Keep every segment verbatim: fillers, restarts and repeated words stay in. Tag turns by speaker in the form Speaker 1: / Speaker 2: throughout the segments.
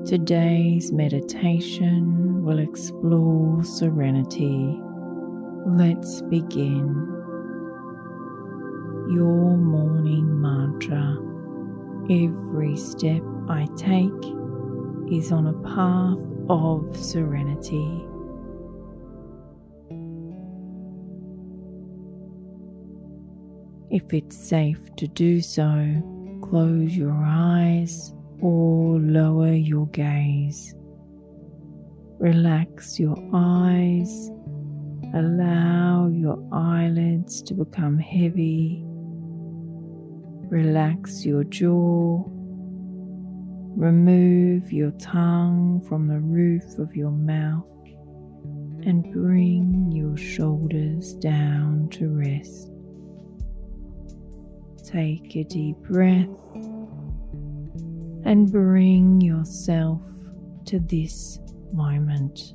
Speaker 1: Today's meditation will explore serenity. Let's begin. Your morning mantra. Every step I take is on a path of serenity. If it's safe to do so, close your eyes or lower your gaze. Relax your eyes. Allow your eyelids to become heavy. Relax your jaw. Remove your tongue from the roof of your mouth and bring your shoulders down to rest. Take a deep breath and bring yourself to this moment.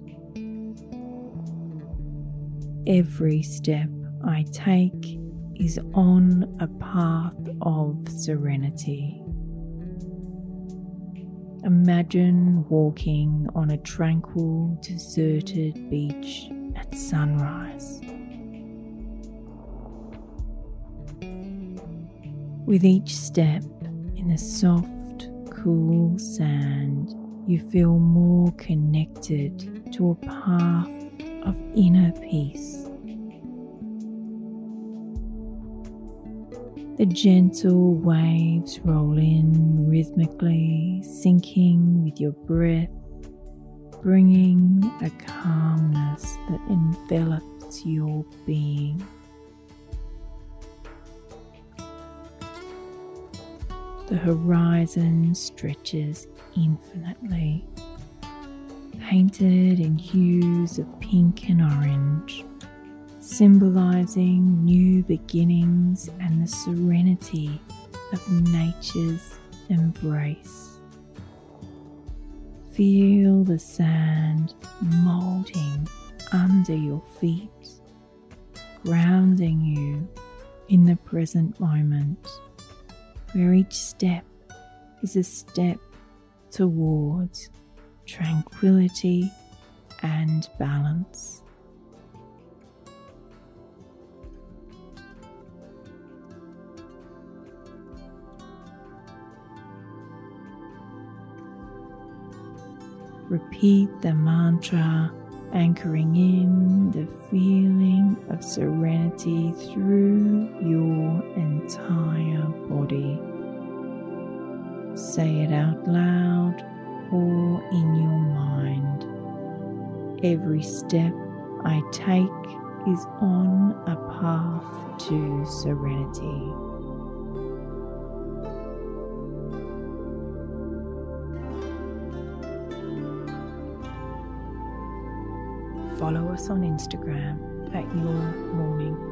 Speaker 1: Every step I take is on a path of serenity. Imagine walking on a tranquil, deserted beach at sunrise. With each step in the soft, cool sand, you feel more connected to a path of inner peace. The gentle waves roll in rhythmically, syncing with your breath, bringing a calmness that envelops your being. The horizon stretches infinitely, painted in hues of pink and orange, symbolizing new beginnings and the serenity of nature's embrace. Feel the sand molding under your feet, grounding you in the present moment, where each step is a step towards tranquility and balance. Repeat the mantra, anchoring in the feeling of serenity through your entire body. Say it out loud or in your mind. Every step I take is on a path to serenity. Follow us on Instagram at Your Morning